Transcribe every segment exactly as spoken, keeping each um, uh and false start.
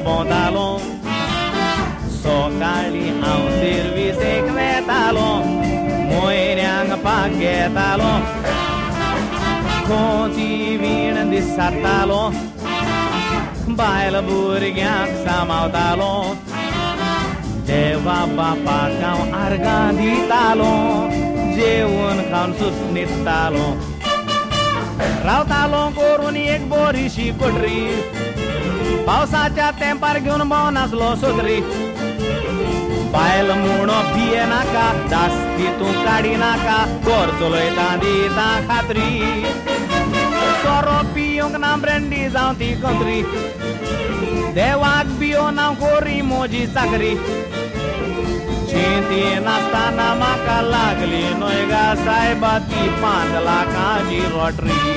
भोंवतालो सकाळी हांव सर्विसेक वेतालो मोयऱ्यांक पाक घेतालो खंयची वीण दिसतालो बायल भुरग्यांक सांबाळतालो देवा बापाक हांव आर्गां दितालो जेवण खावन सुस्नितालो रावतालो करून एक बोरीशी कोठरी पावसाच्या तेंपार घेवन भोंवनासलो सोदरी बायल म्हणो भिये नाका जास्ती तूं काडी नाका घर चलयता दिता खात्री सोरो पियोंक ना ब्रँडी जावं ती कंत्री देवाक बियो ना कोरी मोजी चाकरी चिंती नासतना म्हाका लागली न्हय गा सायबा ती पांच लाखांची लॉटरी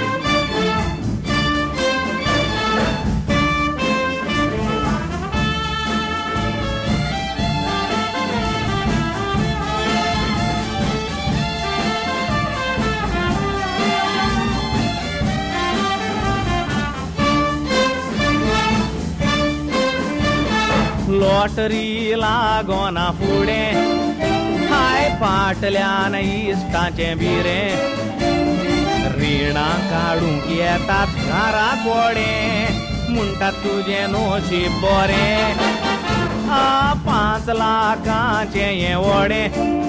लॉटरी लागोना फुडें हाय फाटल्यान इश्टाचें बिरें रिणां काडूंक येतात घराक वडें म्हणटात तुजें नशीब बरें आ पांच लाखांचें हें वडें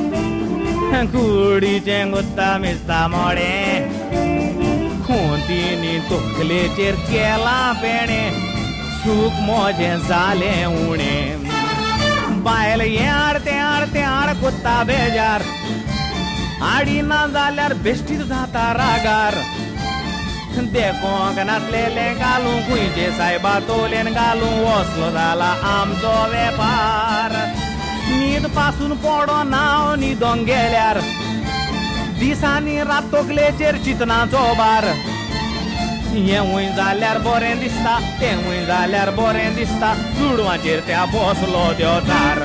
कुडीचें गुत्ता मिस्ता मोडें खोंतीनी तकलेचेर केलां पेणें सूख मोजें जालें उणें बायल हें हाड तें हाड तें हाड कोत्ता बेजार आडी ना जाल्यार बेश्टीच जाता रागार देखोंक नासलेलें घालूं खुंयचे सायबा तोलेन घालूं वसलो जाला आमचो वेपार न्हीद पासून पडो नांव न्हिदोंक गेल्यार दिसांनी रात तकलेचेर चिंतनाचो भार हें हूंय जाल्यार बरें दिसता तें हूंय जाल्यार बरें दिसता चुडवाचेर त्या बसलो देंवचार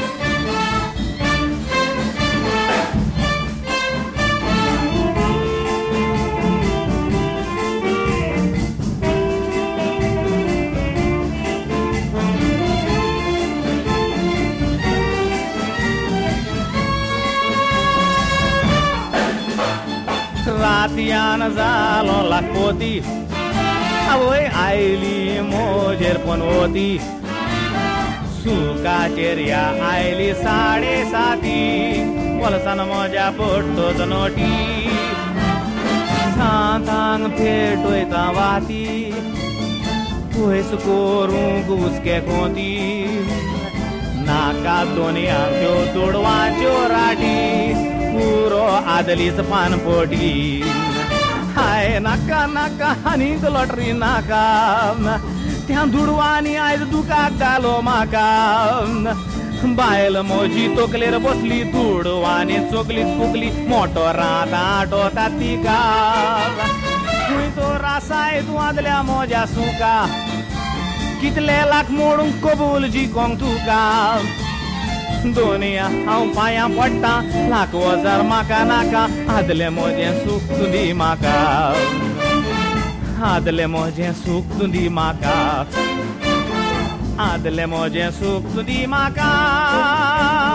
रातयान जालो लाखपोती आवय आयली मोजेर पनवती सुकाचेर ह्या आयली साडे साती वलसान म्हज्या पडटोच नोटी सांतांक पेटयता वाती पयस करूंक हुस्के कोती नाका दोनयांच्यो तुडवाच्यो राटी पुरो आदलीच पानपोटी हाय नाका नाका आनीक लॉटरी नाका त्या दुडवांनी आयज दुकाक घालो म्हाका बायल म्हजी तकलेर बसली दुडवांनी चोकलीत फुकली मोटो रात आटोता तिका खंयचो रासाय तूं आदल्या म्हज्या सुका कितले लाख मोडूंक कबूल जिकोंक तुका दोनया हांव पांयां पडटा लाख हजार म्हाका नाका आदलें म्हजें सूख तूं दी म्हाका आदलें म्हजें सूख तूं दी म्हाका आदलें म्हजें सूख तूं दी म्हाका